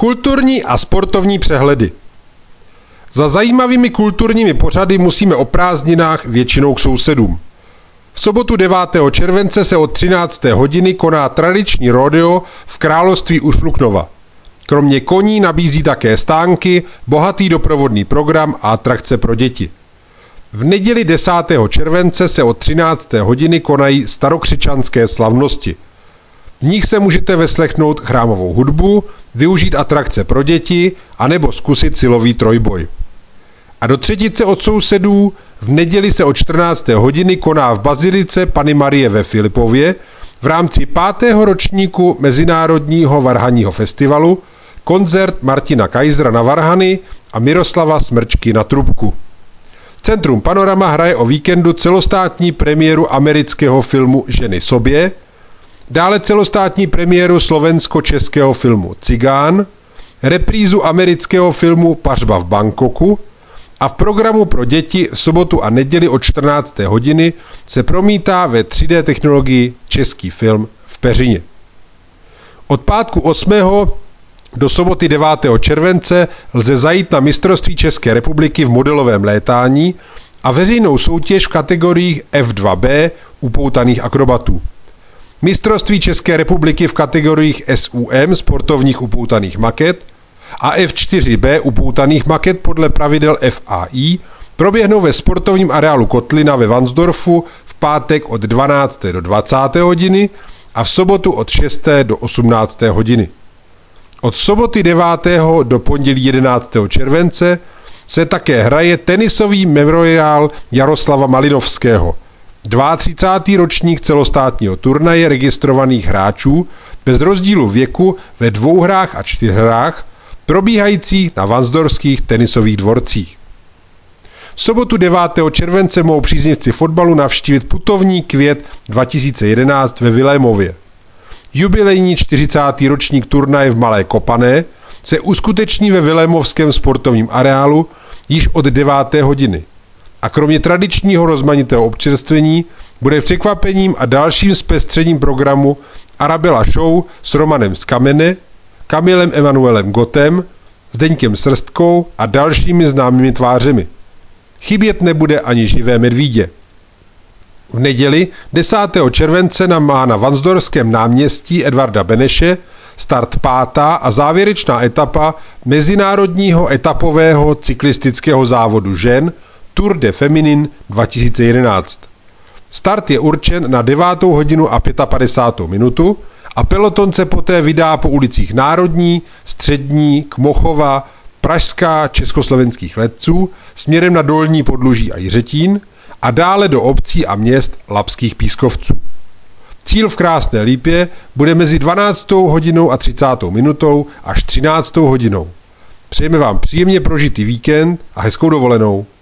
Kulturní a sportovní přehledy. Za zajímavými kulturními pořady musíme o prázdninách většinou k sousedům. V sobotu 9. července se od 13. hodiny koná tradiční rodeo v království Ušluknova. Kromě koní nabízí také stánky, bohatý doprovodný program a atrakce pro děti. V neděli 10. července se od 13. hodiny konají starokřečanské slavnosti. V nich se můžete vyslechnout chrámovou hudbu, využít atrakce pro děti anebo zkusit silový trojboj. A do třetice od sousedů v neděli se od 14. hodiny koná v bazilice Panny Marie ve Filipově v rámci 5. ročníku Mezinárodního varhanního festivalu koncert Martina Kaisera na varhany a Miroslava Smrčky na trubku. Centrum Panorama hraje o víkendu celostátní premiéru amerického filmu Ženy sobě, dále celostátní premiéru slovensko-českého filmu Cigán, reprízu amerického filmu Pařba v Bangkoku a v programu pro děti v sobotu a neděli od 14. hodiny se promítá ve 3D technologii český film v Peřině. Od pátku 8. do soboty 9. července lze zajít na mistrovství České republiky v modelovém létání a veřejnou soutěž v kategoriích F2B upoutaných akrobatů. Mistrovství České republiky v kategoriích SUM sportovních upoutaných maket a F4B upoutaných maket podle pravidel FAI proběhnou ve sportovním areálu Kotlina ve Varnsdorfu v pátek od 12. do 20. hodiny a v sobotu od 6. do 18. hodiny. Od soboty 9. do pondělí 11. července se také hraje tenisový memoriál Jaroslava Malinovského, 32. ročník celostátního turnaje registrovaných hráčů bez rozdílu věku ve dvouhrách a čtyřhrách, probíhající na varnsdorských tenisových dvorcích. V sobotu 9. července mohou příznivci fotbalu navštívit putovní květ 2011 ve Vilémově. Jubilejní 40. ročník turnaje v Malé Kopané se uskuteční ve Vilémovském sportovním areálu již od 9. hodiny. A kromě tradičního rozmanitého občerstvení bude překvapením a dalším zpestřením programu Arabella Show s Romanem z Kamene, Kamilem Emanuelem Gottem, Zdeňkem Srstkou a dalšími známými tvářemi. Chybět nebude ani živé medvídě. V neděli 10. července nám má na Varnsdorském náměstí Edvarda Beneše start 5. a závěrečná etapa mezinárodního etapového cyklistického závodu žen Tour de Féminine 2011. Start je určen na 9. hodinu a 55. minutu a peloton se poté vydá po ulicích Národní, Střední, Kmochova, Pražská, československých letců směrem na Dolní Podluží a Jiřetín a dále do obcí a měst Labských pískovců. Cíl v Krásné Lípě bude mezi 12. hodinou a 30. minutou až 13. hodinou. Přejeme vám příjemně prožitý víkend a hezkou dovolenou.